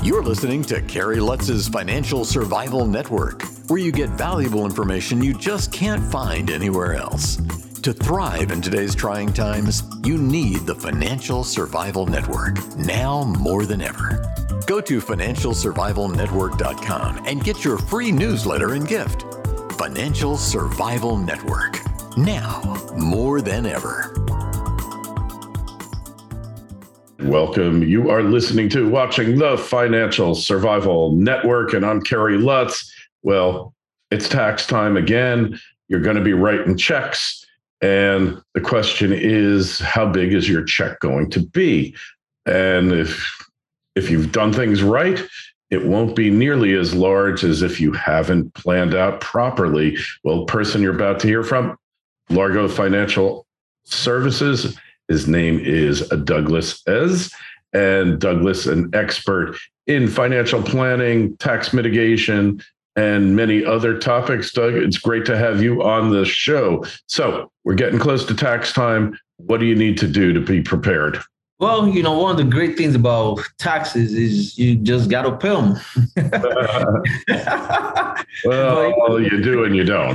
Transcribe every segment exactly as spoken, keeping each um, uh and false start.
You're listening to Kerry Lutz's Financial Survival Network, where you get valuable information you just can't find anywhere else. To thrive in today's trying times, you need the Financial Survival Network, now more than ever. Go to financial survival network dot com and get your free newsletter and gift. Financial Survival Network, now more than ever. Welcome. You are listening to, watching the Financial Survival Network, and I'm Kerry Lutz. Well, it's tax time again. You're going to be writing checks, and the question is, how big is your check going to be? And if if you've done things right, it won't be nearly as large as if you haven't planned out properly. Well, the person you're about to hear from, Largo Financial Services. His name is Douglas Ez, and Douglas, an expert in financial planning, tax mitigation, and many other topics. Doug, it's great to have you on the show. So we're getting close to tax time. What do you need to do to be prepared? Well, you know, one of the great things about taxes is you just got to pay them. well, well, you do and you don't.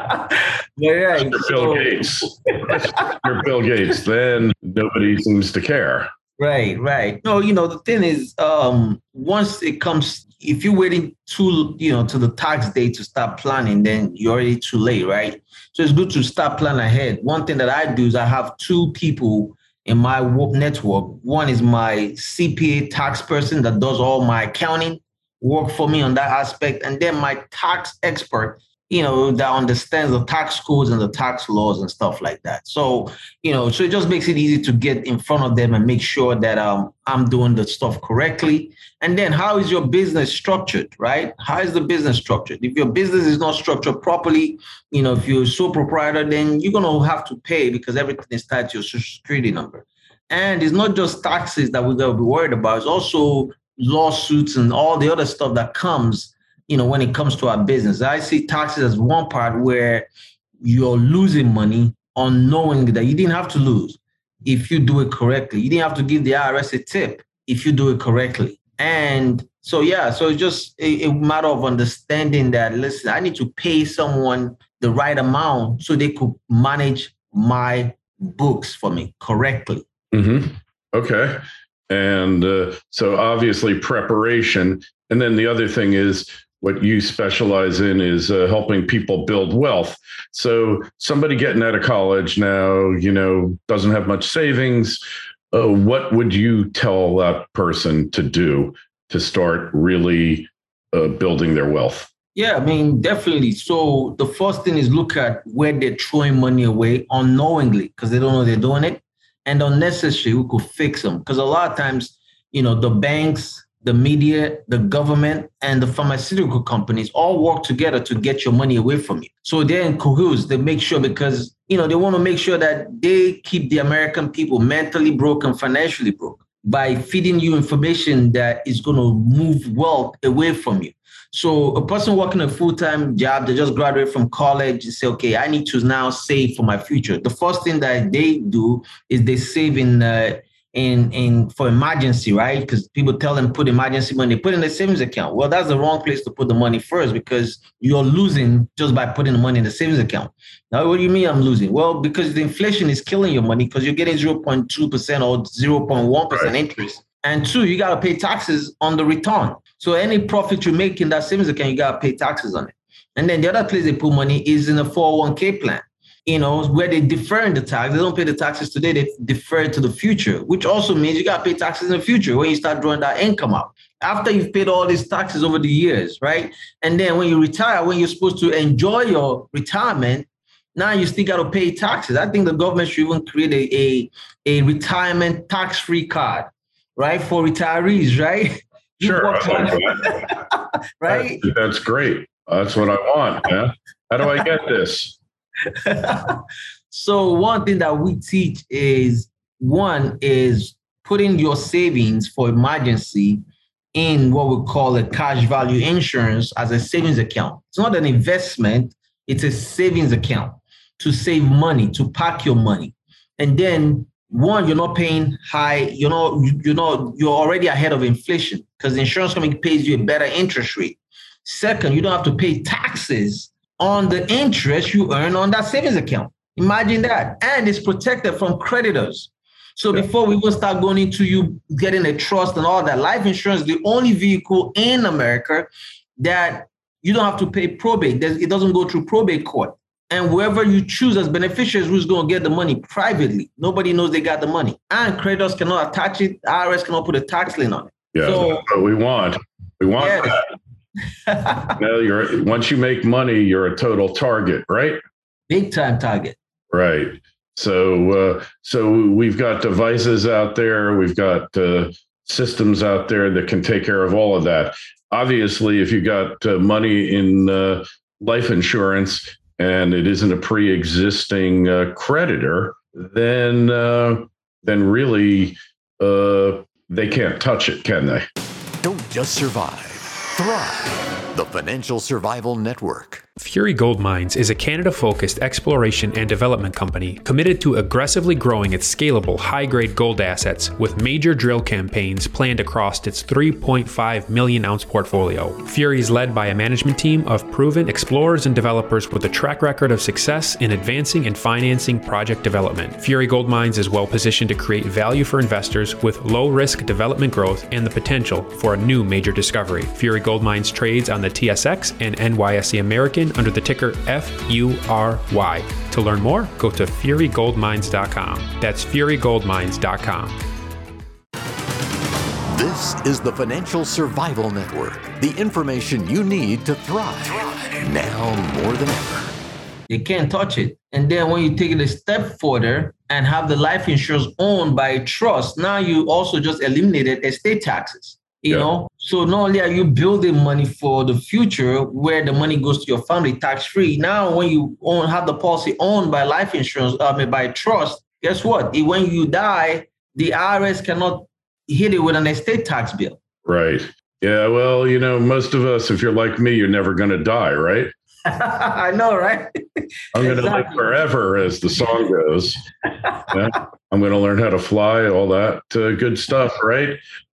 Yeah, You're Bill so, Gates. You're Bill Gates. Then nobody seems to care. Right, right. No, you know, the thing is, um, once it comes, if you're waiting too, you know, to the tax day to start planning, then you're already too late, right? So it's good to start planning ahead. One thing that I do is I have two people in my network. One is my C P A tax person that does all my accounting work for me on that aspect. And then my tax expert, you know, that understands the tax codes and the tax laws and stuff like that. So, you know, so it just makes it easy to get in front of them and make sure that um, I'm doing the stuff correctly. And then how is your business structured, right? How is the business structured? If your business is not structured properly, you know, if you're a sole proprietor, then you're going to have to pay because everything is tied to your social security number. And it's not just taxes that we're going to be worried about. It's also lawsuits and all the other stuff that comes, you know, when it comes to our business. I see taxes as one part where you're losing money unknowingly that you didn't have to lose if you do it correctly. You didn't have to give the I R S a tip if you do it correctly. And so, yeah, so it's just a, a matter of understanding that, listen, I need to pay someone the right amount so they could manage my books for me correctly. Mm-hmm. Okay. And uh, so obviously preparation. And then the other thing is what you specialize in is uh, helping people build wealth. So somebody getting out of college now, you know, doesn't have much savings. Uh, what would you tell that person to do to start really uh, building their wealth? Yeah, I mean, definitely. So the first thing is look at where they're throwing money away unknowingly because they don't know they're doing it. And unnecessary, we could fix them. Because a lot of times, you know, the banks, the media, the government, and the pharmaceutical companies all work together to get your money away from you. So they're in cahoots. They make sure because, you know, they want to make sure that they keep the American people mentally broke and financially broke by feeding you information that is going to move wealth away from you. So a person working a full-time job, they just graduate from college and say, okay, I need to now save for my future. The first thing that they do is they save in uh, in in for emergency, right? Because people tell them put emergency money, put in the savings account. Well, that's the wrong place to put the money first because you're losing just by putting the money in the savings account. Now, what do you mean I'm losing? Well, because the inflation is killing your money because you're getting zero point two percent or zero point one percent interest. And two, you got to pay taxes on the return. So any profit you make in that savings account, you got to pay taxes on it. And then the other place they put money is in a four oh one k plan, you know, where they defer the tax. They don't pay the taxes today, they defer it to the future, which also means you got to pay taxes in the future when you start drawing that income out. After you've paid all these taxes over the years, right? And then when you retire, when you're supposed to enjoy your retirement, now you still got to pay taxes. I think the government should even create a, a, a retirement tax-free card, right, for retirees, right? Sure. Right? That's, that's great. That's what I want. Yeah. How do I get this? So one thing that we teach is, one is putting your savings for emergency in what we call a cash value insurance as a savings account. It's not an investment. It's a savings account to save money, to park your money. And then one, you're not paying high, you know, you know, you're already ahead of inflation because the insurance company pays you a better interest rate. Second, you don't have to pay taxes on the interest you earn on that savings account. Imagine that. And it's protected from creditors. So yeah. Before we even start going into you getting a trust and all that, life insurance is the only vehicle in America that you don't have to pay probate. It doesn't go through probate court. And whoever you choose as beneficiaries, who's going to get the money privately. Nobody knows they got the money. And creditors cannot attach it. I R S cannot put a tax lien on it. Yeah, so, that's what we want. We want yes. that. You know, you're, once you make money, you're a total target, right? Big time target. Right. So, uh, so we've got devices out there. We've got uh, systems out there that can take care of all of that. Obviously, if you got uh, money in uh, life insurance, and it isn't a pre-existing uh, creditor, then uh, then really uh, they can't touch it, can they? Don't just survive, thrive. The Financial Survival Network. Fury Gold Mines is a Canada-focused exploration and development company committed to aggressively growing its scalable, high-grade gold assets with major drill campaigns planned across its three point five million ounce portfolio. Fury is led by a management team of proven explorers and developers with a track record of success in advancing and financing project development. Fury Gold Mines is well positioned to create value for investors with low-risk development growth and the potential for a new major discovery. Fury Gold Mines trades on the T S X and N Y S E American under the ticker F U R Y. To learn more, go to fury gold mines dot com. That's fury gold mines dot com. This is the Financial Survival Network, the information you need to thrive, thrive. Now more than ever. You can't touch it. And then when you take it a step further and have the life insurance owned by a trust, now you also just eliminated estate taxes. You yeah. know, so not only are you building money for the future where the money goes to your family tax free, now when you own have the policy owned by life insurance, I mean by trust, guess what? When you die, the I R S cannot hit it with an estate tax bill. Right. Yeah. Well, you know, most of us, if you're like me, you're never going to die, right? I know, right? I'm going to exactly. live forever, as the song goes. Yeah. I'm going to learn how to fly, all that uh, good stuff, right?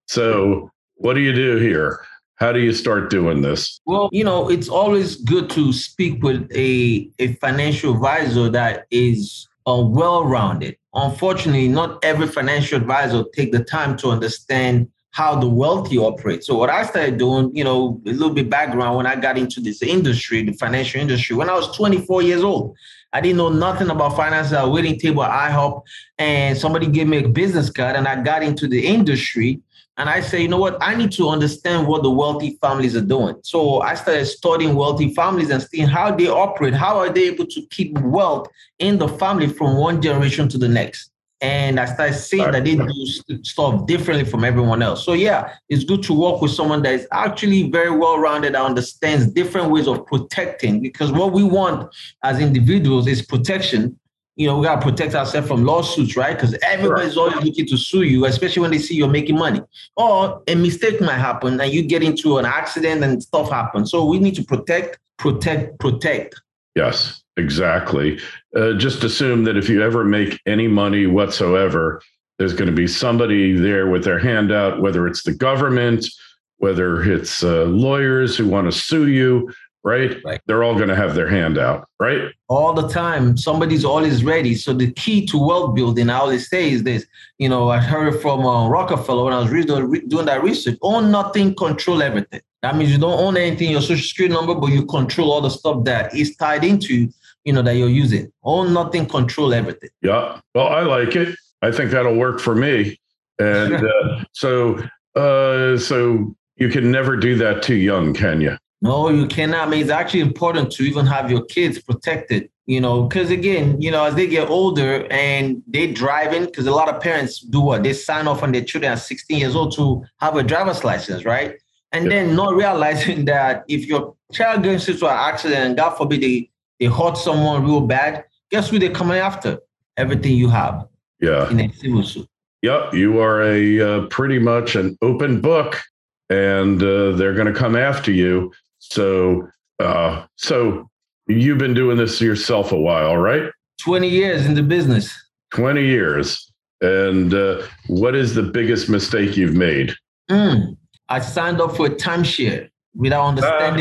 So what do you do here? How do you start doing this? Well, you know, it's always good to speak with a, a financial advisor that is uh, well-rounded. Unfortunately, not every financial advisor take the time to understand how the wealthy operate. So what I started doing, you know, a little bit background when I got into this industry, the financial industry, when I was twenty-four years old. I didn't know nothing about finance. I was waiting table at IHOP, and somebody gave me a business card, and I got into the industry. And I say, you know what, I need to understand what the wealthy families are doing. So I started studying wealthy families and seeing how they operate. How are they able to keep wealth in the family from one generation to the next? And I started seeing that they do stuff differently from everyone else. So yeah, it's good to work with someone that is actually very well-rounded, that understands different ways of protecting, because what we want as individuals is protection. You know, we got to protect ourselves from lawsuits, right? Because everybody's always looking to sue you, especially when they see you're making money. Or a mistake might happen and you get into an accident and stuff happens. So we need to protect, protect, protect. Yes, exactly. Uh, just assume that if you ever make any money whatsoever, there's going to be somebody there with their hand out, whether it's the government, whether it's uh, lawyers who want to sue you. Right? right? They're all going to have their hand out, right? All the time. Somebody's always ready. So the key to wealth building, I always say, is this. You know, I heard from uh, Rockefeller when I was re- doing that research. Own nothing, control everything. That means you don't own anything, your social security number, but you control all the stuff that is tied into, you know, that you're using. Own nothing, control everything. Yeah. Well, I like it. I think that'll work for me. And uh, so, uh, so you can never do that too young, can you? No, you cannot. I mean, it's actually important to even have your kids protected, you know, because again, you know, as they get older and they driving, because a lot of parents do what? They sign off on their children at sixteen years old to have a driver's license, right? And yeah. then not realizing that if your child gets into an accident and God forbid they, they hurt someone real bad, guess who they're coming after? Everything you have. Yeah. In a civil suit. Yep. You are a uh, pretty much an open book, and uh, they're going to come after you. So, uh, so you've been doing this yourself a while, right? twenty years in the business. twenty years. And uh, what is the biggest mistake you've made? Mm, I signed up for a timeshare without understanding.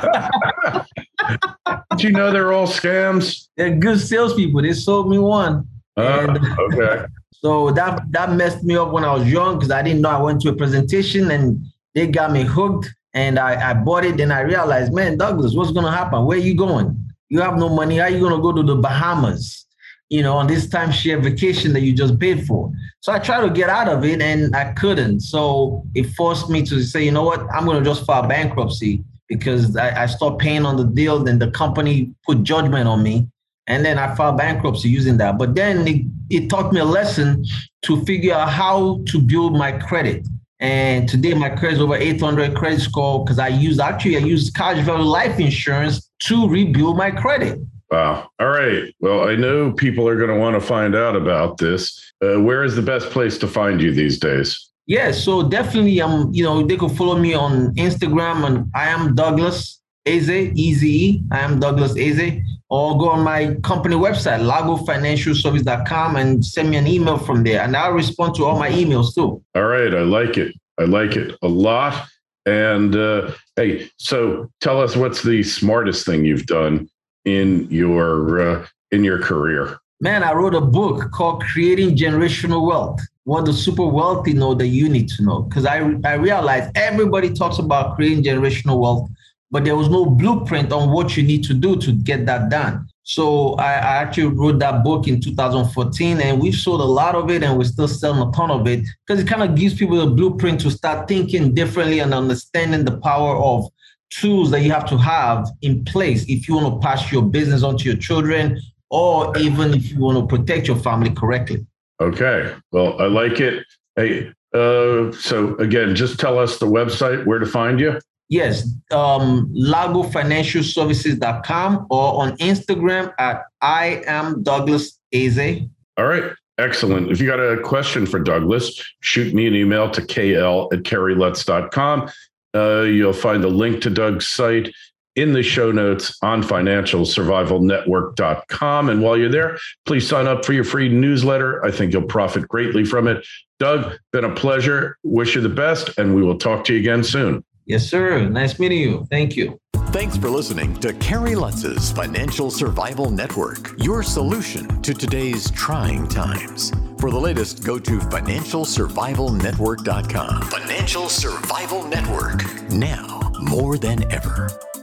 Did you know they're all scams? They're good salespeople. They sold me one. Uh, and okay. So that that messed me up when I was young because I didn't know I went to a presentation and they got me hooked and I, I bought it. Then I realized, man, Douglas, what's going to happen? Where are you going? You have no money. How are you going to go to the Bahamas, you know, on this timeshare vacation that you just paid for? So I tried to get out of it and I couldn't. So it forced me to say, you know what, I'm going to just file bankruptcy because I, I stopped paying on the deal. Then the company put judgment on me. And then I filed bankruptcy using that. But then it, it taught me a lesson to figure out how to build my credit. And today my credit is over eight hundred credit score because I use, actually I use Cash Value Life Insurance to rebuild my credit. Wow. All right. Well, I know people are going to want to find out about this. Uh, where is the best place to find you these days? Yeah, so definitely, um, you know, they could follow me on Instagram and I am Douglas Eze, E Z E. I am Douglas Eze. Or go on my company website, lago financial service dot com, and send me an email from there. And I'll respond to all my emails too. All right. I like it. I like it a lot. And uh, hey, so tell us what's the smartest thing you've done in your uh, in your career? Man, I wrote a book called Creating Generational Wealth. What the super wealthy know that you need to know. Because I, I realized everybody talks about creating generational wealth, but there was no blueprint on what you need to do to get that done. So I, I actually wrote that book in two thousand fourteen, and we've sold a lot of it, and we're still selling a ton of it because it kind of gives people a blueprint to start thinking differently and understanding the power of tools that you have to have in place if you want to pass your business on to your children, or even if you want to protect your family correctly. Okay. Well, I like it. Hey, uh, so again, just tell us the website, where to find you. Yes, um, lago financial services dot com or on Instagram at I am Douglas Eze. All right. Excellent. If you got a question for Douglas, shoot me an email to k l at kerry lutz dot com. Uh, you'll find the link to Doug's site in the show notes on financial survival network dot com. And while you're there, please sign up for your free newsletter. I think you'll profit greatly from it. Doug, been a pleasure. Wish you the best, and we will talk to you again soon. Yes, sir. Nice meeting you. Thank you. Thanks for listening to Kerry Lutz's Financial Survival Network, your solution to today's trying times. For the latest, go to financial survival network dot com. Financial Survival Network, now more than ever.